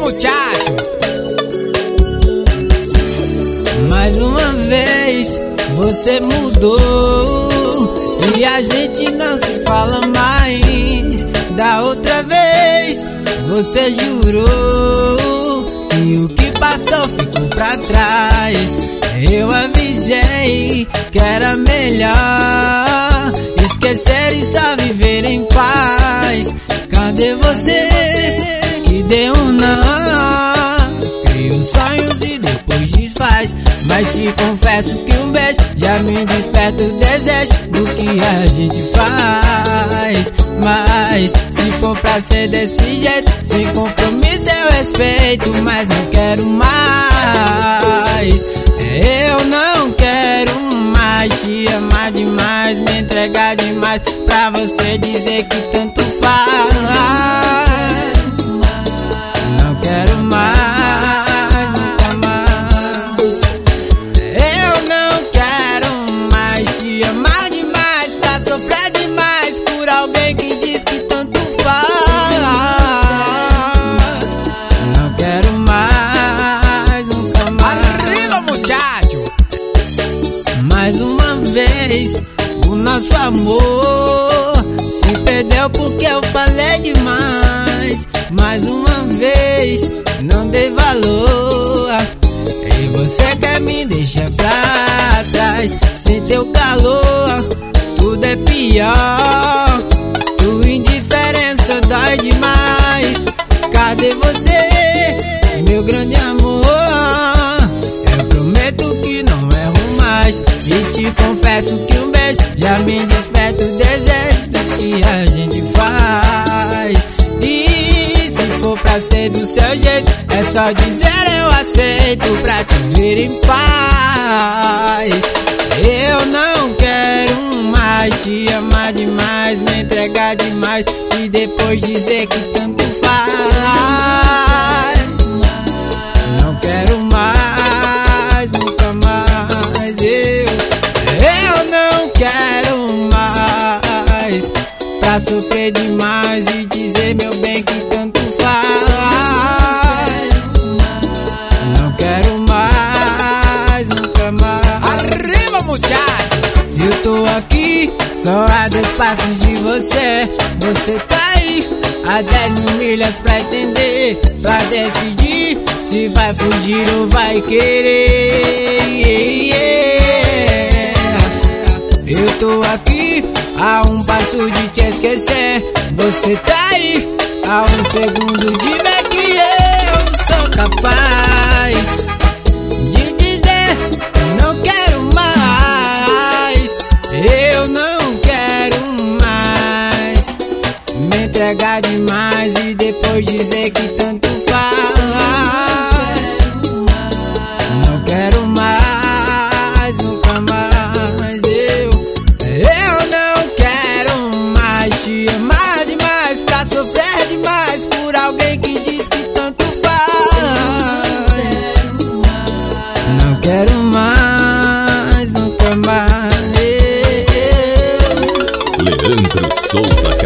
muchacho. Mais uma vez você mudou e a gente não se fala mais. Da outra vez você jurou e o que passou ficou pra trás. Eu avisei que era melhor esquecer e só viver em paz. Cadê você que deu um não? Cria os sonhos e depois desfaz. Mas te confesso que um beijo já me desperta o desejo do que a gente faz. Mas se for pra ser desse jeito, sem compromisso eu respeito, mas não quero mais. Eu não quero mais te amar demais, me entregar demais pra você dizer que tanto faz. Não quero mais, nunca mais. Eu não quero mais te amar demais pra sofrer demais por alguém que diz que tanto faz. Não quero mais, nunca mais. Arriba, muchacho. Mais uma vez o nosso amor se perdeu porque eu falei demais. Mais uma vez não dei valor e você quer me deixar pra trás. Sem teu calor tudo é pior, tua indiferença dói demais. Cadê você, meu grande amor? Eu prometo que não erro mais e te confesso que um beijo já me desperta o desejo do que a gente faz. E se for pra ser do seu jeito, é só dizer eu aceito pra te ver em paz. Eu não quero mais te amar demais, me entregar demais e depois dizer que tanto faz. Não quero mais, nunca mais. Eu não quero mais pra sofrer demais e dizer meu bem que tanto faz. Não quero mais, nunca mais. Arriba, muchacho. Eu tô aqui só a 2 passos de você. Você tá aí a 10 mil milhas pra entender, pra decidir se vai fugir ou vai querer. Eu tô aqui a 1 passo de te esquecer. Você tá aí a 1 segundo de ver que eu sou capaz de dizer não quero mais. Eu não quero mais me entregar demais e depois dizer que tanto faz. Não quero mais, nunca mais. Eu não quero mais te amar demais pra sofrer demais por alguém que diz que tanto faz. Não quero mais, nunca mais. Leandro Souza